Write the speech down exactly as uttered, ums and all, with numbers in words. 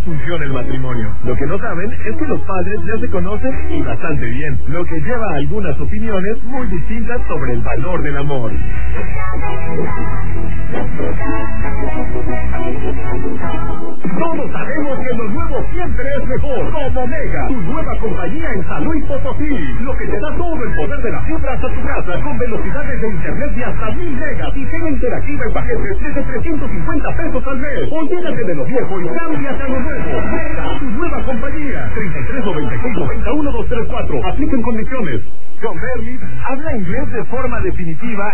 funciona el matrimonio. Lo que no saben es que los padres ya se conocen y bastante bien, lo que lleva a algunas opiniones muy distintas sobre el valor del amor. Todos sabemos que lo nuevo siempre es mejor. Como Mega, tu nueva compañía en San Luis Potosí, lo que te da todo el poder de las fibras a tu casa, con velocidades de internet de hasta mil megas y tiene interactiva en paquetes desde trescientos cincuenta pesos al mes. Olvídate de lo viejo y cámbiate a lo nuevo. Mega, tu nueva compañía. treinta y tres noventa y seis noventa y uno dos tres cuatro. Apliquen condiciones. Con Berlis, habla inglés de forma definitiva